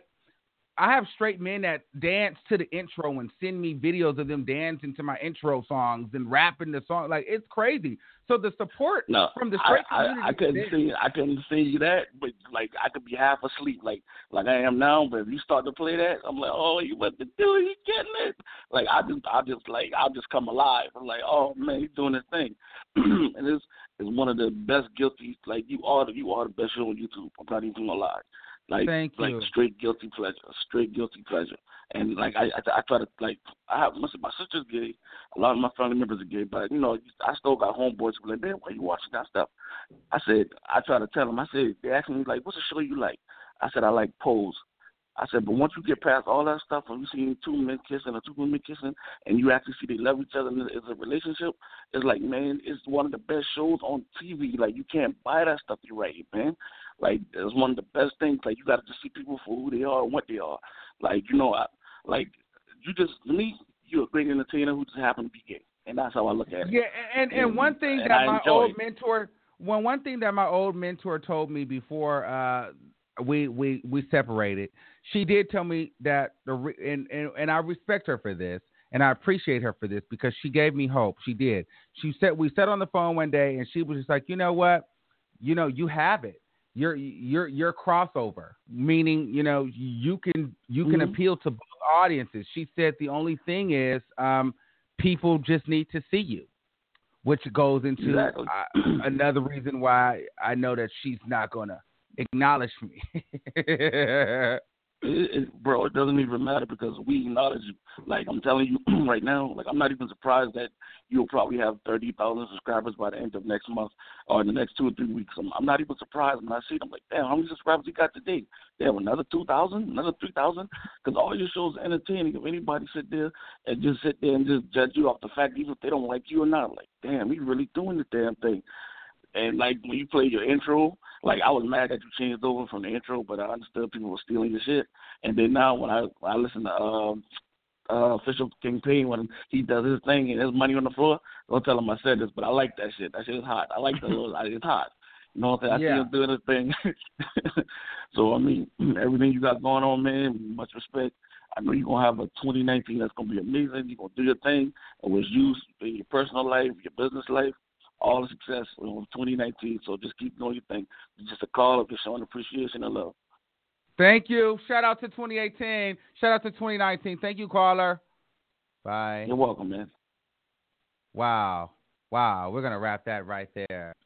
I have straight men that dance to the intro and send me videos of them dancing to my intro songs and rapping the song. Like, it's crazy. So the support no, from the straight I, community. I, I couldn't see, I couldn't see that, but like I could be half asleep, like like I am now. But if you start to play that, I'm like, oh, you what to do? You getting it? Like I just, I just like, I'll just come alive. I'm like, oh man, he's doing his thing, and it's it's one of the best guilty. Like you are, the, you are the best show on YouTube. I'm not even gonna lie. Like, Thank like you. straight guilty pleasure, straight guilty pleasure. And like I, I, I try to like, I have my, my sister's gay, a lot of my family members are gay, but you know, I still got homeboys who are like, man, why you watching that stuff? I said, I try to tell them, I said, they ask me like, what's the show you like? I said, I like Pose. I said, but once you get past all that stuff, when you see two men kissing or two women kissing, and you actually see they love each other and it's a relationship, it's like, man, it's one of the best shows on T V. Like, you can't buy that stuff you write, man. Like, it's one of the best things. Like, you got to just see people for who they are and what they are. Like, you know, I, like, you just, to me, you're a great entertainer who just happen to be gay. And that's how I look at it. Yeah, and, and, and one thing and that I my old it. mentor, one one thing that my old mentor told me before uh, we, we, we separated, she did tell me that, the and, and, and I respect her for this, and I appreciate her for this because she gave me hope. She did. She said, we sat on the phone one day, and she was just like, you know what? You know, you have it. You're you're you're crossover, meaning you know you can you can mm-hmm. appeal to both audiences. She said the only thing is um, people just need to see you, which goes into exactly. uh, another reason why I know that she's not gonna acknowledge me. It, it, bro, it doesn't even matter because we acknowledge you. Like, I'm telling you right now, like, I'm not even surprised that you'll probably have thirty thousand subscribers by the end of next month or in the next two or three weeks. I'm, I'm not even surprised when I see it. I'm like, damn, how many subscribers you got today? Damn, another two thousand, another three thousand? Because all your shows are entertaining. If anybody sit there and just sit there and just judge you off the fact, even if they don't like you or not, like, damn, he really doing the damn thing. And, like, when you play your intro, like, I was mad that you changed over from the intro, but I understood people were stealing your shit. And then now when I when I listen to um, uh, Official King Payne, when he does his thing and there's money on the floor, don't tell him I said this, but I like that shit. That shit is hot. I like the little, it's hot. You know what I'm saying? I yeah. see him doing his thing. So, I mean, everything you got going on, man, much respect. I know you're going to have a twenty nineteen that's going to be amazing. You're going to do your thing. It was used in your personal life, your business life. All the success in twenty nineteen, so just keep doing your thing. It's just a call of just showing appreciation and love. Thank you. Shout out to twenty eighteen. Shout out to twenty nineteen. Thank you, caller. Bye. You're welcome, man. Wow. Wow. We're going to wrap that right there.